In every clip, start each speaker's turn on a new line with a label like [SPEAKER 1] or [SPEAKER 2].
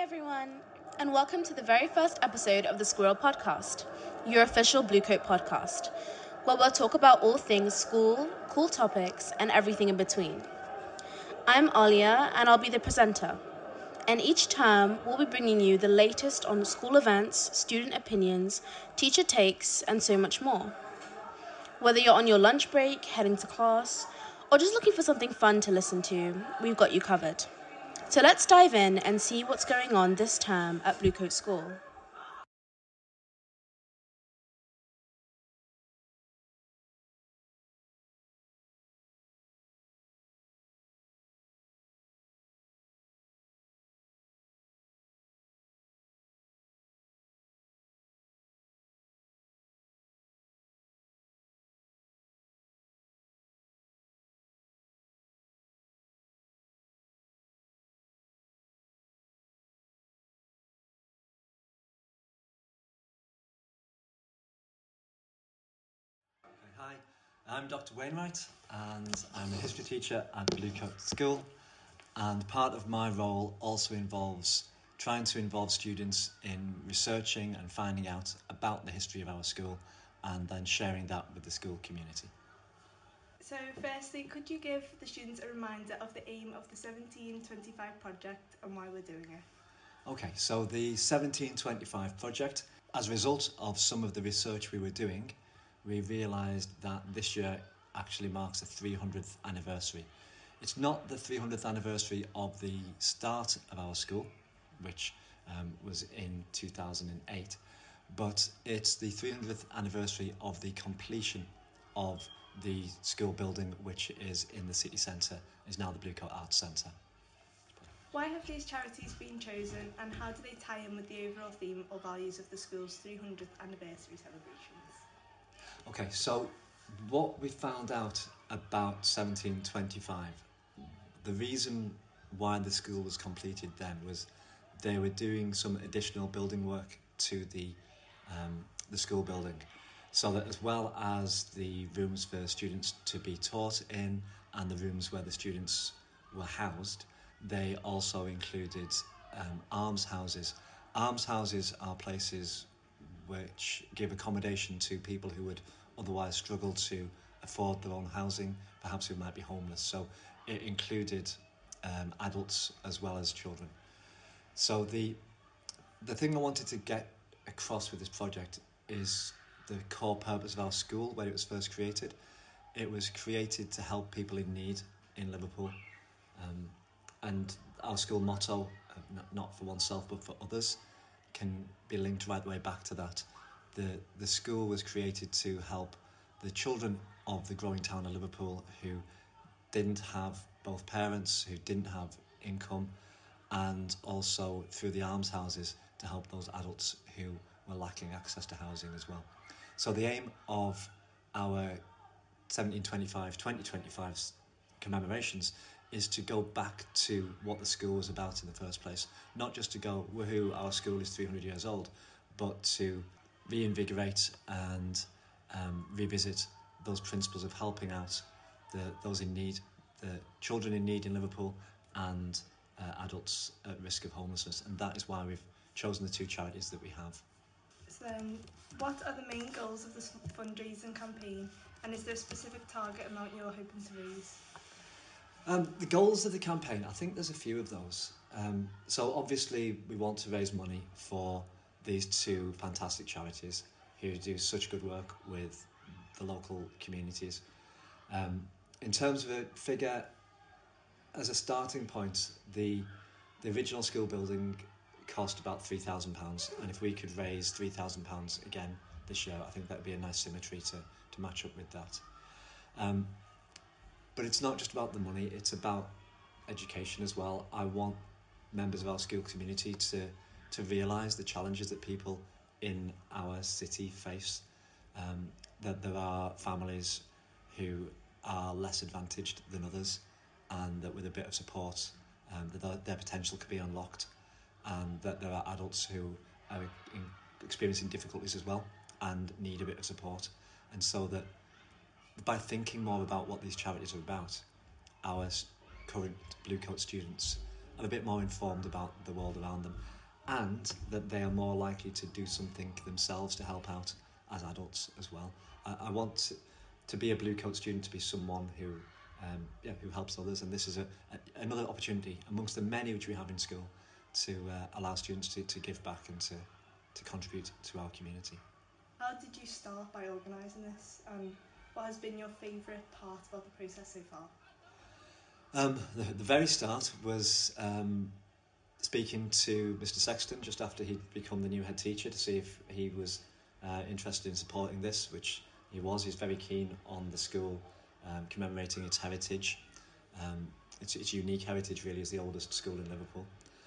[SPEAKER 1] everyone, and welcome to the very first episode of the Squirrel Podcast, your official Bluecoat podcast, where we'll talk about all things school, cool topics, and everything in between. I'm Alia, and I'll be the presenter. And each term, we'll be bringing you the latest on school events, student opinions, teacher takes, and so much more. Whether you're on your lunch break, heading to class, or just looking for something fun to listen to, we've got you covered. So let's dive in and see what's going on this term at Bluecoat School.
[SPEAKER 2] Hi, I'm Dr. Wainwright and I'm a history teacher at Bluecoat School, and part of my role also involves trying to involve students in researching and finding out about the history of our school and then sharing that with the school community.
[SPEAKER 3] So firstly, could you give the students a reminder of the aim of the 1725 project and why we're doing it?
[SPEAKER 2] Okay, so the 1725 project, as a result of some of the research we were doing, we realised that this year actually marks the 300th anniversary. It's not the 300th anniversary of the start of our school, which was in 2008, but it's the 300th anniversary of the completion of the school building, which is in the city centre, is now the Bluecoat Arts Centre.
[SPEAKER 3] Why have these charities been chosen and how do they tie in with the overall theme or values of the school's 300th anniversary celebrations?
[SPEAKER 2] Okay, so what we found out about 1725, the reason why the school was completed then was they were doing some additional building work to the school building, so that as well as the rooms for students to be taught in and the rooms where the students were housed, they also included almshouses. Almshouses are places which give accommodation to people who would otherwise struggle to afford their own housing, perhaps who might be homeless. So it included adults as well as children. So the thing I wanted to get across with this project is the core purpose of our school when it was first created. It was created to help people in need in Liverpool. And our school motto, not for oneself but for others, can be linked right the way back to that. The school was created to help the children of the growing town of Liverpool who didn't have both parents, who didn't have income, and also through the almshouses to help those adults who were lacking access to housing as well. So the aim of our 1725-2025 commemorations is to go back to what the school was about in the first place. Not just to go, woohoo, our school is 300 years old, but to reinvigorate and revisit those principles of helping out those in need, the children in need in Liverpool and adults at risk of homelessness. And that is why we've chosen the two charities that we have.
[SPEAKER 3] So then, what are the main goals of this fundraising campaign and is there a specific target amount you're hoping to raise?
[SPEAKER 2] The goals of the campaign, I think there's a few of those. So obviously we want to raise money for these two fantastic charities who do such good work with the local communities. In terms of a figure, as a starting point, the original school building cost about £3,000, and if we could raise £3,000 again this year, I think that would be a nice symmetry to match up with that. But it's not just about the money, it's about education as well. I want members of our school community to realise the challenges that people in our city face, that there are families who are less advantaged than others, and that with a bit of support that their potential could be unlocked, and that there are adults who are experiencing difficulties as well and need a bit of support. And so that by thinking more about what these charities are about, our current Bluecoat students are a bit more informed about the world around them, and that they are more likely to do something themselves to help out as adults as well. I want to be a Blue Coat student to be someone who helps others, and this is another opportunity amongst the many which we have in school to allow students to give back and to contribute to our community.
[SPEAKER 3] How did you start by organising this, and what has been your favourite part about the process so far?
[SPEAKER 2] The very start was speaking to Mr. Sexton just after he'd become the new head teacher to see if he was interested in supporting this, which he was. He's very keen on the school commemorating its heritage. Its unique heritage really is the oldest school in Liverpool.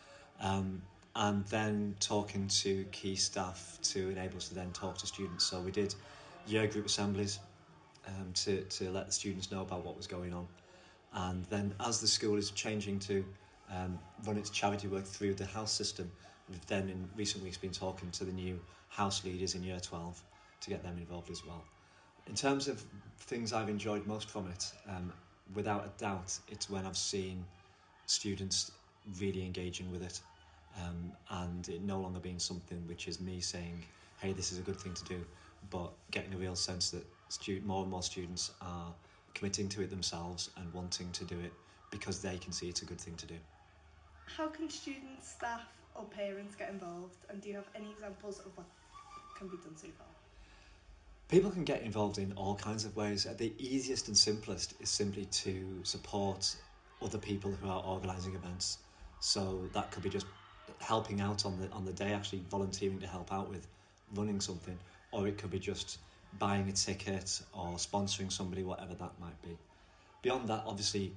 [SPEAKER 2] And then talking to key staff to enable us to then talk to students. So we did year group assemblies to let the students know about what was going on. And then as the school is changing to run its charity work through the house system, we've then in recent weeks been talking to the new house leaders in year 12 to get them involved as well. In terms of things I've enjoyed most from it, without a doubt, it's when I've seen students really engaging with it, and it no longer being something which is me saying, hey, this is a good thing to do, but getting a real sense that more and more students are committing to it themselves and wanting to do it because they can see it's a good thing to do.
[SPEAKER 3] How can students, staff or parents get involved, and do you have any examples of what can be done so far?
[SPEAKER 2] People can get involved in all kinds of ways. The easiest and simplest is simply to support other people who are organising events. So that could be just helping out on the day, actually volunteering to help out with running something, or it could be just buying a ticket or sponsoring somebody, whatever that might be. Beyond that, obviously,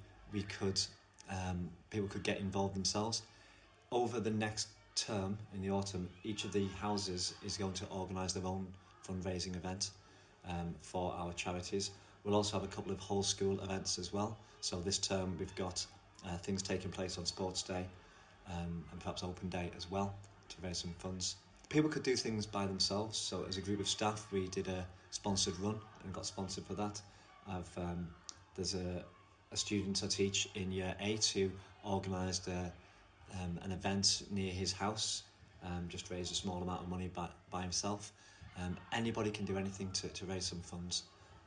[SPEAKER 2] people could get involved themselves. Over the next term, in the autumn, each of the houses is going to organise their own fundraising event for our charities. We'll also have a couple of whole school events as well. So this term we've got things taking place on Sports Day and perhaps Open Day as well to raise some funds. People could do things by themselves. So as a group of staff, we did a sponsored run and got sponsored for that. There's a student I teach in year 8 who organised an event near his house, just raised a small amount of money by himself. Anybody can do anything to raise some funds.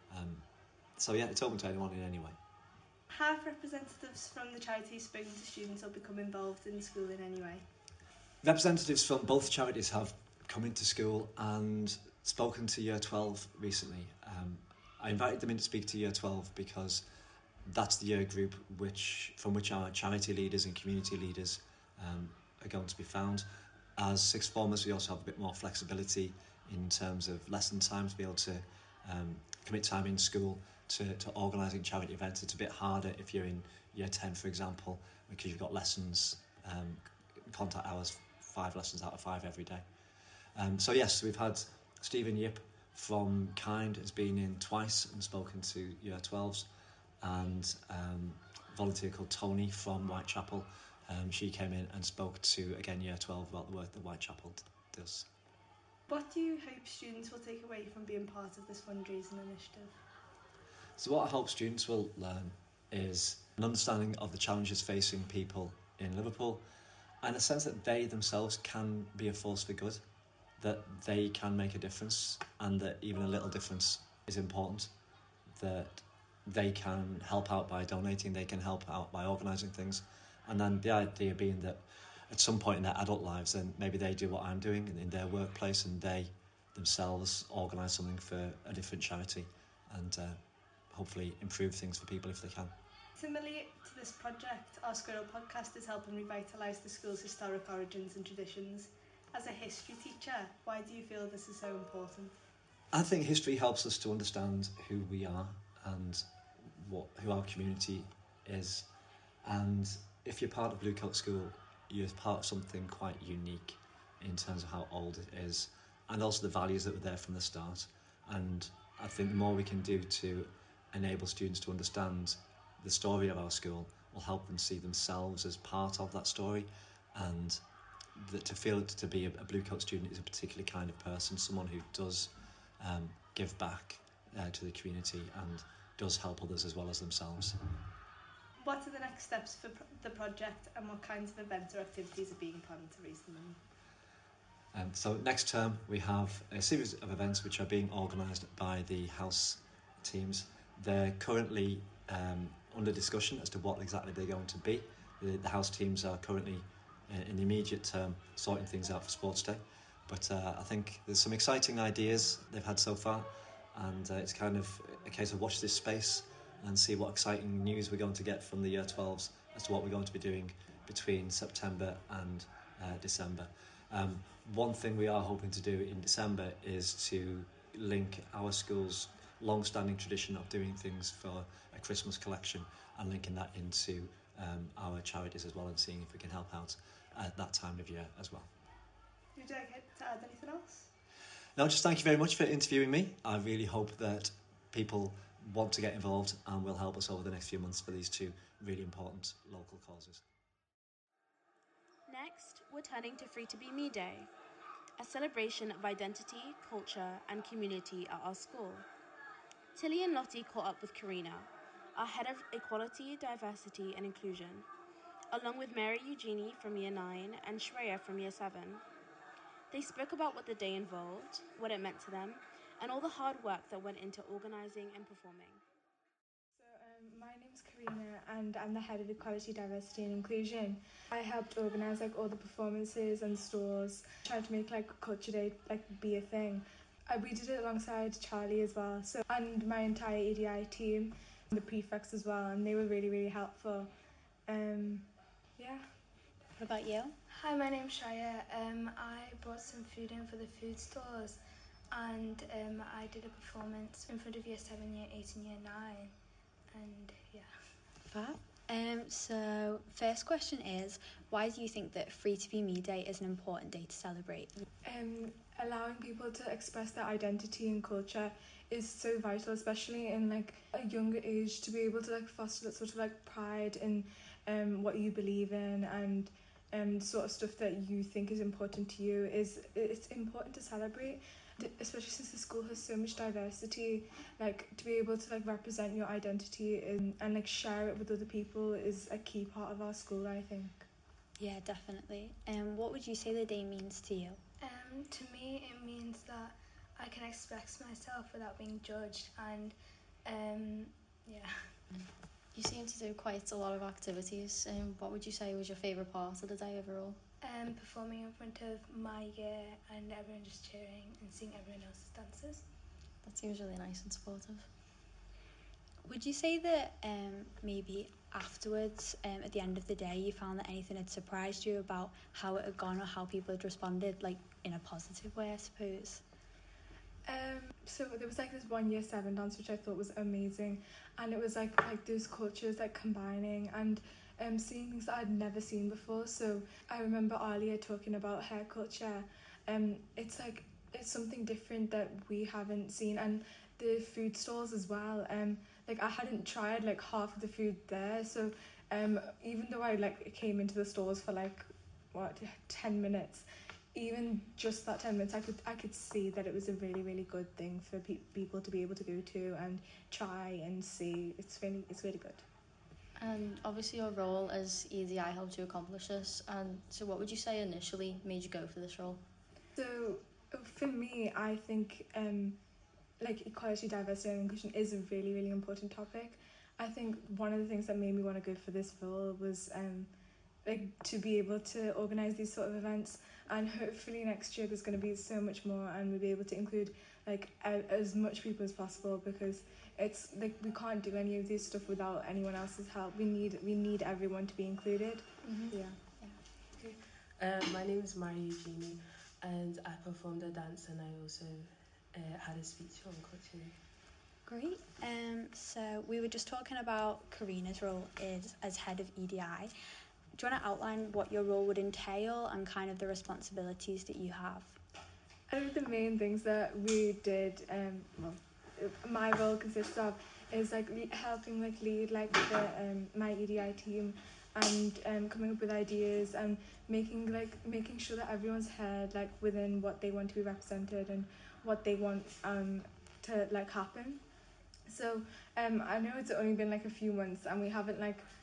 [SPEAKER 2] So yeah, it's open to anyone in any way.
[SPEAKER 3] Have representatives from the charity spoken to students or become involved in the school in any way?
[SPEAKER 2] Representatives from both charities have come into school and spoken to Year 12 recently. I invited them in to speak to Year 12 because that's the year group from which our charity leaders and community leaders are going to be found. As sixth formers, we also have a bit more flexibility in terms of lesson time to be able to commit time in school to organising charity events. It's a bit harder if you're in year 10, for example, because you've got lessons, contact hours, 5 lessons out of 5 every day. So yes, we've had Stephen Yip from Kind has been in twice and spoken to year 12s, and volunteer called Tony from Whitechapel. She came in and spoke to, again, year 12 about the work that Whitechapel does.
[SPEAKER 3] What do you hope students will take away from being part of this fundraising initiative?
[SPEAKER 2] So what I hope students will learn is an understanding of the challenges facing people in Liverpool, and a sense that they themselves can be a force for good, that they can make a difference, and that even a little difference is important, that they can help out by donating, they can help out by organising things, and then the idea being that at some point in their adult lives, then maybe they do what I'm doing in their workplace, and they themselves organise something for a different charity, and hopefully improve things for people if they can.
[SPEAKER 3] Similarly to this project, our Squirrel podcast is helping revitalise the school's historic origins and traditions. As a history teacher, why do you feel this is so important?
[SPEAKER 2] I think history helps us to understand who we are and who our community is. And if you're part of Blue Coat School, you're part of something quite unique in terms of how old it is, and also the values that were there from the start. And I think the more we can do to enable students to understand the story of our school will help them see themselves as part of that story, and to feel to be a Blue Coat student is a particular kind of person, someone who does give back to the community and does help others as well as themselves.
[SPEAKER 3] What are the next steps for the project, and what kinds of events or activities are being planned to raise the money?
[SPEAKER 2] So next term we have a series of events which are being organised by the house teams. They're currently under discussion as to what exactly they're going to be. The house teams are currently in the immediate term sorting things out for Sports Day, but I think there's some exciting ideas they've had so far, and it's kind of a case of watch this space and see what exciting news we're going to get from the Year 12s as to what we're going to be doing between September and December. One thing we are hoping to do in December is to link our school's long-standing tradition of doing things for a Christmas collection and linking that into our charities as well, and seeing if we can help out at that time of year as well.
[SPEAKER 3] Would you like to add anything else?
[SPEAKER 2] No, just thank you very much for interviewing me. I really hope that people want to get involved and will help us over the next few months for these two really important local causes.
[SPEAKER 1] Next, we're turning to Free to Be Me Day, a celebration of identity, culture, and community at our school. Tilly and Lottie caught up with Karina, our head of Equality, Diversity and Inclusion, along with Mary Eugenie from Year 9 and Shreya from Year 7. They spoke about what the day involved, what it meant to them, and all the hard work that went into organising and performing.
[SPEAKER 4] My name's Karina and I'm the head of Equality, Diversity and Inclusion. I helped organise all the performances and stores, tried to make Culture Day be a thing. We did it alongside Charlie as well, and my entire EDI team, the prefects as well, and they were really, really helpful. Yeah.
[SPEAKER 5] What about you?
[SPEAKER 6] Hi, my name's Shreya. I brought some food in for the food stores, and I did a performance in front of Year 7, Year 8 and Year 9. And yeah.
[SPEAKER 5] Fab. So first question is, why do you think that Free to Be Me Day is an important day to celebrate?
[SPEAKER 4] Allowing people to express their identity and culture is so vital, especially in a younger age, to be able to foster that sort of pride in what you believe in, and sort of stuff that you think is important to you. It's important to celebrate, especially since the school has so much diversity. To be able to represent your identity and share it with other people is a key part of our school, I think.
[SPEAKER 5] Yeah, definitely. What would you say the day means to you?
[SPEAKER 6] To me, it means that I can express myself without being judged, and yeah.
[SPEAKER 7] You seem to do quite a lot of activities. What would you say was your favourite part of the day overall?
[SPEAKER 6] Performing in front of my year and everyone just cheering and seeing everyone else's dances.
[SPEAKER 7] That seems really nice and supportive.
[SPEAKER 5] Would you say that maybe afterwards, at the end of the day, you found that anything had surprised you about how it had gone or how people had responded, in a positive way, I suppose?
[SPEAKER 4] So there was this one Year 7 dance which I thought was amazing, and it was like those cultures combining and seeing things that I'd never seen before. So I remember Alia talking about her culture. It's something different that we haven't seen, and the food stalls as well. I hadn't tried half of the food there, so even though I came into the stores for 10 minutes, even just that 10 minutes, I could see that it was a really, really good thing for people to be able to go to and try and see. It's really good.
[SPEAKER 7] And obviously your role as EDI helped you accomplish this. And so what would you say initially made you go for this role?
[SPEAKER 4] So for me, I think equality, diversity and inclusion is a really, really important topic. I think one of the things that made me want to go for this role was to be able to organise these sort of events, and hopefully next year there's going to be so much more, and we'll be able to include as much people as possible, because it's we can't do any of this stuff without anyone else's help. We need everyone to be included.
[SPEAKER 5] Mm-hmm.
[SPEAKER 4] Yeah.
[SPEAKER 8] My name is Mary Eugenie, and I performed a dance, and I also had a speech on Culture Day.
[SPEAKER 5] Great. So we were just talking about Karina's role as head of EDI. Do you want to outline what your role would entail and kind of the responsibilities that you have?
[SPEAKER 4] I think the main things that we did, my role consists of, is helping lead my EDI team, and coming up with ideas and making sure that everyone's heard within what they want to be represented and what they want to happen. So I know it's only been a few months, and we haven't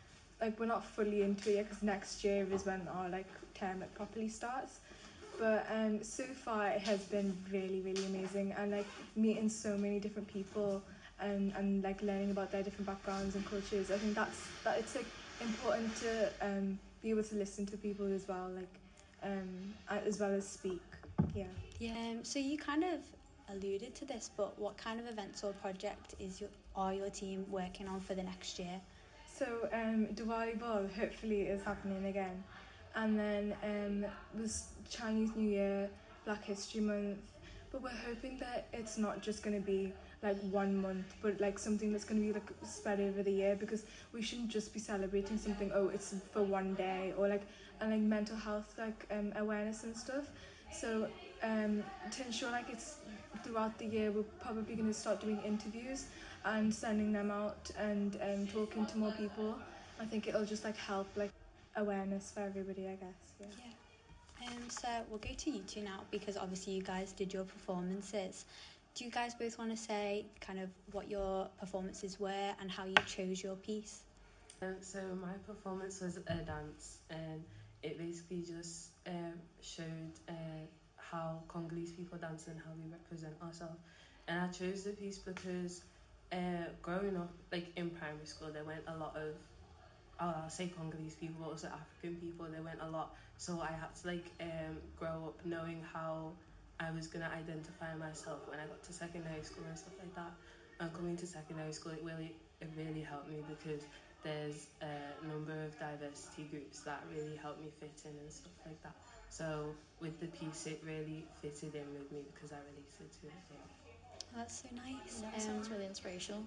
[SPEAKER 4] like we're not fully into it yet because next year is when our like term like properly starts. But so far it has been really, really amazing, and like meeting so many different people and like learning about their different backgrounds and cultures. I think that it's like important to be able to listen to people as well, like as well as speak. Yeah.
[SPEAKER 5] So you kind of alluded to this, but what kind of events or project are your team working on for the next year?
[SPEAKER 4] So Diwali Ball hopefully is happening again, and then was Chinese New Year, Black History Month, but we're hoping that it's not just going to be like 1 month, but like something that's going to be like spread over the year, because we shouldn't just be celebrating something, oh it's for one day, or like, and like mental health like awareness and stuff. So to ensure like it's throughout the year, we're probably going to start doing interviews and sending them out and talking to more people. I think it'll just like help like awareness for everybody, I guess. Yeah.
[SPEAKER 5] So we'll go to you two now, because obviously you guys did your performances. Do you guys both want to say kind of what your performances were and how you chose your piece?
[SPEAKER 8] So my performance was a dance, and it basically just showed how Congolese people dance and how we represent ourselves. And I chose the piece because growing up, like in primary school, there went a lot of, I'll say Congolese people, but also African people. There went a lot, so I had to like grow up knowing how I was gonna identify myself when I got to secondary school and stuff like that. And coming to secondary school, it really helped me, because there's a number of diversity groups that really helped me fit in and stuff like that. So with the piece, it really fitted in with me because I related to it. Yeah.
[SPEAKER 5] That's so nice.
[SPEAKER 7] That sounds really inspirational.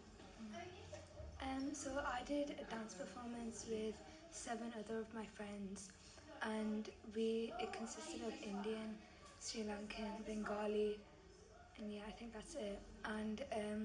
[SPEAKER 6] So I did a dance performance with 7 other of my friends, and it consisted of Indian, Sri Lankan, Bengali, and yeah, I think that's it. And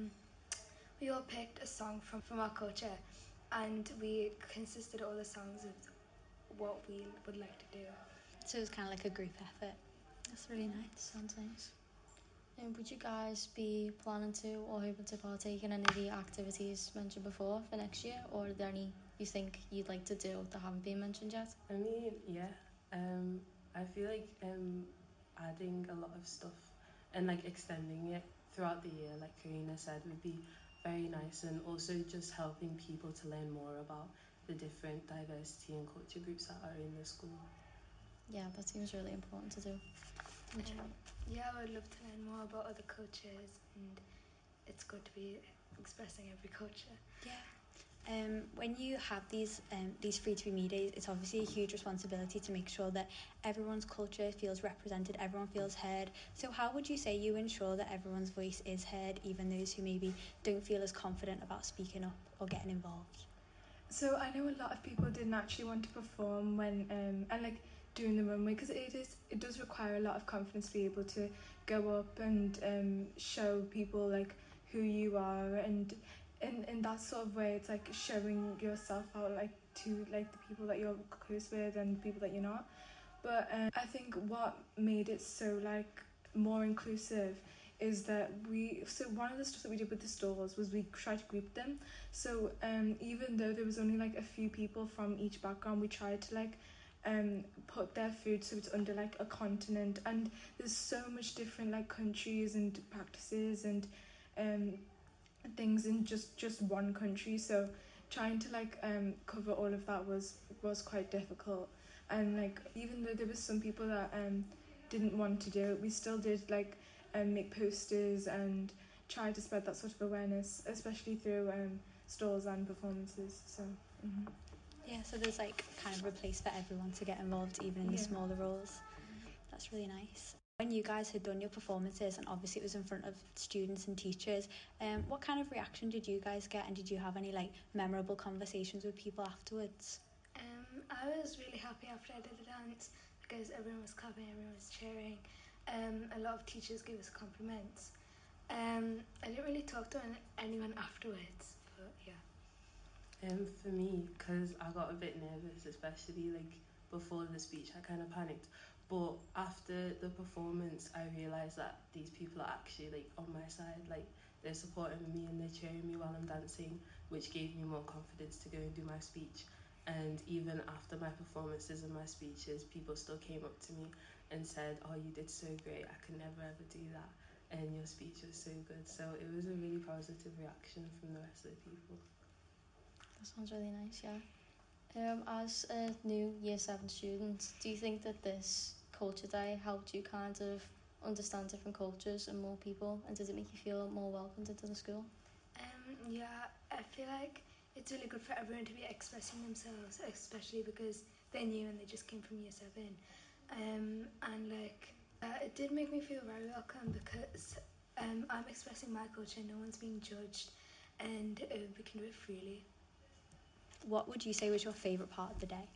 [SPEAKER 6] we all picked a song from our culture, and we consisted all the songs of what we would like to do.
[SPEAKER 5] So it was kind of like a group effort. That's really nice.
[SPEAKER 7] Sounds nice. And would you guys be planning to or hoping to partake in any of the activities mentioned before for next year, or are there any you think you'd like to do that haven't been mentioned yet?
[SPEAKER 8] I mean, yeah. I feel like adding a lot of stuff and like extending it throughout the year, like Karina said, would be very nice, and also just helping people to learn more about the different diversity and culture groups that are in the school.
[SPEAKER 7] Yeah, that seems really important to do.
[SPEAKER 6] Yeah, I would love to learn more about other cultures, and it's good to be expressing every culture.
[SPEAKER 5] Yeah. When you have these Free to Be Me days, it's obviously a huge responsibility to make sure that everyone's culture feels represented, everyone feels heard. So how would you say you ensure that everyone's voice is heard, even those who maybe don't feel as confident about speaking up or getting involved?
[SPEAKER 4] So I know a lot of people didn't actually want to perform when and like doing the runway, because it does require a lot of confidence to be able to go up and show people like who you are, and in that sort of way it's like showing yourself out like to like the people that you're close with and people that you're not. But I think what made it so like more inclusive is that one of the stuff that we did with the stalls was we tried to group them. So even though there was only like a few people from each background, we tried to like put their food so it's under like a continent, and there's so much different like countries and practices and things in just one country. So trying to like cover all of that was quite difficult. And like even though there was some people that didn't want to do it, we still did like make posters and try to spread that sort of awareness, especially through stalls and performances. So
[SPEAKER 5] Yeah, so there's like kind of a place for everyone to get involved, even in the smaller roles. That's really nice. When you guys had done your performances, and obviously it was in front of students and teachers, what kind of reaction did you guys get, and did you have any like memorable conversations with people afterwards?
[SPEAKER 6] I was really happy after I did the dance, because everyone was clapping, everyone was cheering. A lot of teachers gave us compliments. I didn't really talk to anyone afterwards, but yeah.
[SPEAKER 8] For me, because I got a bit nervous, especially like before the speech, I kind of panicked. But after the performance, I realised that these people are actually like on my side, like they're supporting me and they're cheering me while I'm dancing, which gave me more confidence to go and do my speech. And even after my performances and my speeches, people still came up to me and said, "Oh, you did so great. I could never ever do that. And your speech was so good." So it was a really positive reaction from the rest of the people.
[SPEAKER 7] That sounds really nice, yeah. As a new Year 7 student, do you think that this culture day helped you kind of understand different cultures and more people, and did it make you feel more welcomed into the school?
[SPEAKER 6] Yeah, I feel like it's really good for everyone to be expressing themselves, especially because they're new and they just came from Year 7. And like, it did make me feel very welcome because I'm expressing my culture, no one's being judged, and we can do it freely.
[SPEAKER 5] What would you say was your favourite part of the day?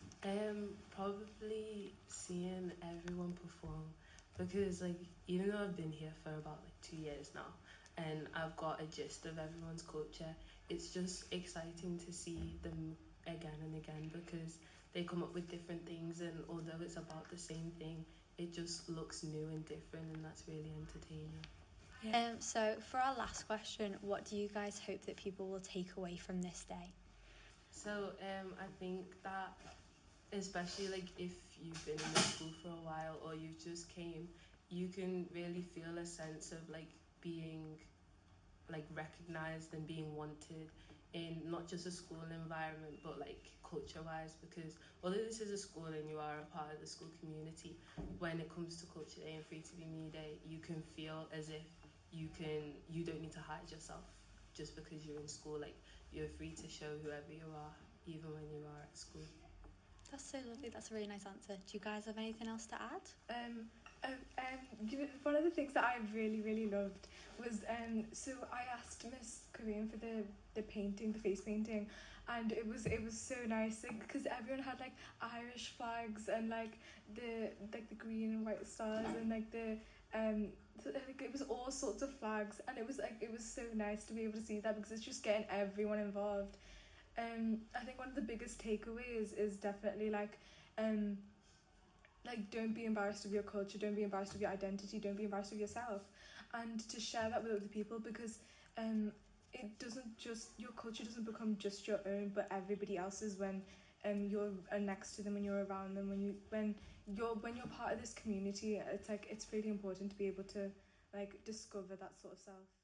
[SPEAKER 8] Probably seeing everyone perform, because like even though I've been here for about like 2 years now and I've got a gist of everyone's culture, it's just exciting to see them again and again, because they come up with different things, and although it's about the same thing, it just looks new and different, and that's really entertaining.
[SPEAKER 5] So for our last question, what do you guys hope that people will take away from this day?
[SPEAKER 8] So I think that especially like if you've been in the school for a while or you just came, you can really feel a sense of like being like recognized and being wanted in not just a school environment but like culture wise, because although this is a school and you are a part of the school community, when it comes to culture day and free to be me day, you can feel as if you don't need to hide yourself just because you're in school. Like, you're free to show whoever you are even when you are at school.
[SPEAKER 5] That's so lovely. That's a really nice answer. Do you guys have anything else to add?
[SPEAKER 4] One of the things that I really, really loved was, so I asked Miss Korean for the painting, the face painting, and it was so nice because everyone had like Irish flags and like the green and white stars and like like it was all sorts of flags, and it was so nice to be able to see that because it's just getting everyone involved. I think one of the biggest takeaways is definitely like don't be embarrassed of your culture, don't be embarrassed of your identity, don't be embarrassed of yourself, and to share that with other people, because it doesn't just, your culture doesn't become just your own but everybody else's when you're next to them, when you're around them, when you're part of this community. It's really important to be able to like discover that sort of self.